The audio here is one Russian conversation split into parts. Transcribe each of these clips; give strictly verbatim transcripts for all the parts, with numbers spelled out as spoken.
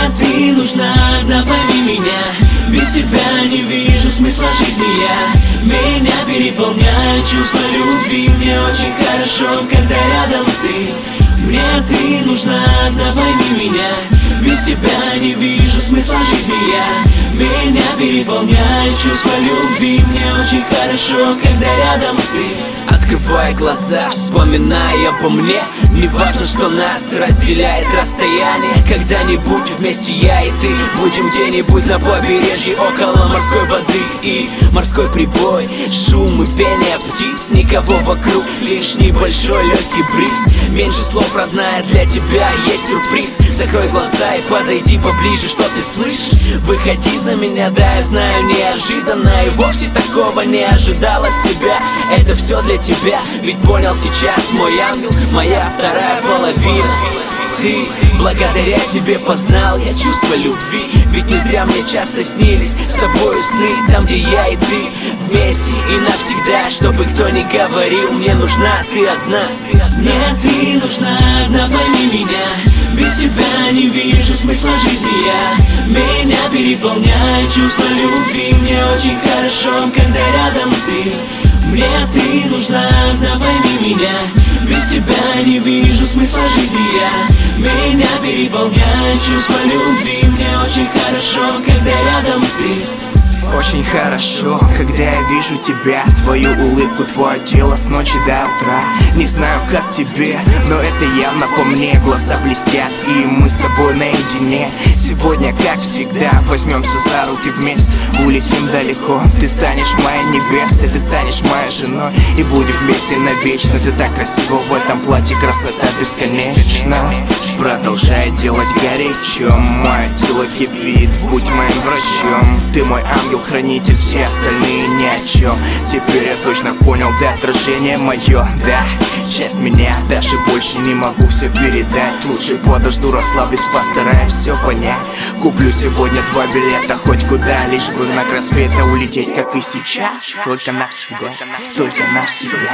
Мне ты нужна одна, пойми меня. Без тебя не вижу смысла жизни я. Меня переполняют чувства любви. Мне очень хорошо, когда рядом ты. Мне ты нужна одна, пойми меня. Без тебя не вижу смысла жизни я. Меня переполняют чувства любви. Мне очень хорошо, когда рядом ты. Открывая глаза, вспоминая обо мне. Не важно, что нас разделяет расстояние. Когда-нибудь вместе я и ты будем где-нибудь на побережье, около морской воды и морской прибой. Шум и пение птиц, никого вокруг, лишь небольшой легкий бриз. Меньше слов, родная, для тебя есть сюрприз. Закрой глаза и подойди поближе, что ты слышишь? Выходи за меня, да, я знаю, неожиданно. И вовсе такого не ожидал от тебя. Это все для тебя, ведь понял сейчас, мой ангел, моя вторая половина. Ты, благодаря тебе познал я чувство любви. Ведь не зря мне часто снились с тобою сны, там, где я и ты вместе и навсегда. Чтобы кто ни говорил, мне нужна ты одна. Мне ты нужна одна, пойми меня. Без тебя не вижу смысла жизни я. Меня переполняет чувство любви. Мне очень хорошо, когда рядом ты. Мне ты нужна одна, пойми меня. Без тебя не вижу смысла жизни я. Меня переполняет чувство любви. Мне очень хорошо, когда рядом ты. Очень хорошо, когда я вижу тебя, твою улыбку, твое тело с ночи до утра. Не знаю, как тебе, но это явно по мне. Глаза блестят, и мы с тобой наедине. Сегодня, как всегда, возьмемся за руки вместе, улетим далеко. Ты станешь моей невестой, ты станешь моей женой, и будем вместе навечно. Ты так красива в этом платье, красота бесконечна. Продолжай делать горячо, мое тело кипит, будь моим врачом. Ты мой ангел, хранитель, все остальные ни о чем. Теперь я точно понял, да, отражение мое, да, часть меня, даже больше не могу все передать. Лучше подожду, расслаблюсь, постараюсь все понять. Куплю сегодня два билета хоть куда, лишь бы на край света улететь, как и сейчас. Только навсегда, только навсегда.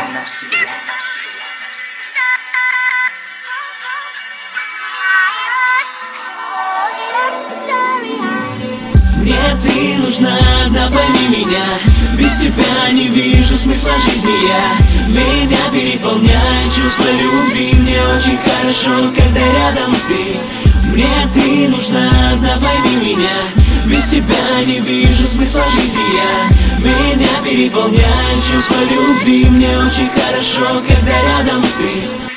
Мне ты нужна одна, пойми меня. Без тебя не вижу смысла жизни я. Меня переполняет чувство любви. Мне очень хорошо, когда рядом ты. Мне ты нужна одна, пойми меня. Без тебя не вижу смысла жизни я. Меня переполняет чувство любви. Мне очень хорошо, когда рядом ты.